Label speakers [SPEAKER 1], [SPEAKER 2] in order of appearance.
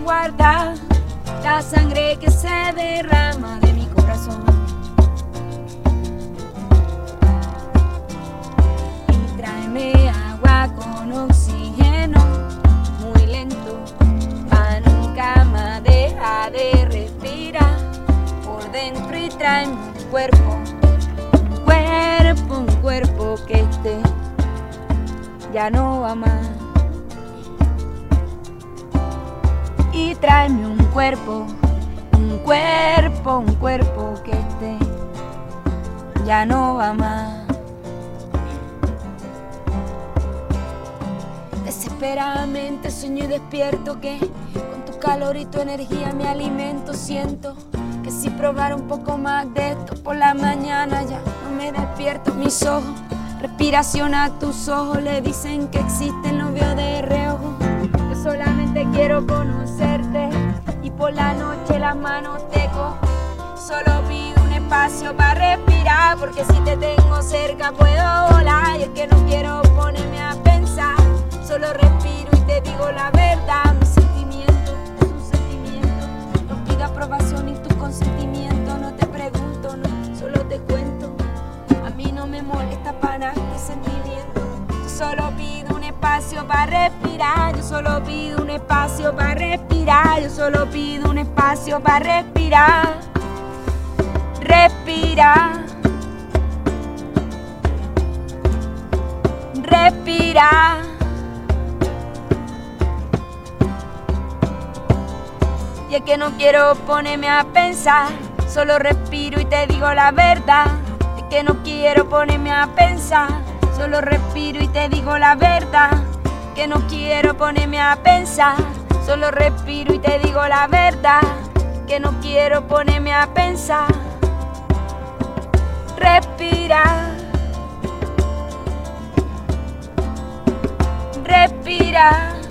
[SPEAKER 1] guardar la sangre que se derrama de mi corazón. Y tráeme agua con oxígeno muy lento, pa' nunca más dejar de respirar por dentro. Y tráeme un cuerpo que ya no va más. Y tráeme un cuerpo que ya no va más. Desesperadamente sueño y despierto que con tu calor y tu energía me alimento. Siento que si probara un poco más de esto por la mañana ya no me despierto. Mis ojos, respiración a tus ojos, le dicen que existen, lo veo de reojo. Yo solamente quiero conocerte y por la noche las manos te cojo. Solo pido un espacio para respirar, porque si te tengo cerca puedo volar. Y es que no quiero ponerme a pensar, solo respiro y te digo la verdad. Mi sentimiento es un sentimiento, no pido aprobación ni tu consentimiento. No te pregunto, no, solo te cuento. A mí no me molesta para nada este sentimiento. Yo solo pido un espacio para respirar. Yo solo pido un espacio para respirar. Yo solo pido un espacio para respirar. Respira. Respira. Y es que no quiero ponerme a pensar, solo respiro y te digo la verdad. Es que no quiero ponerme a pensar, solo respiro y te digo la verdad. Que no quiero ponerme a pensar, solo respiro y te digo la verdad. Que no quiero ponerme a pensar. Respira. Respira.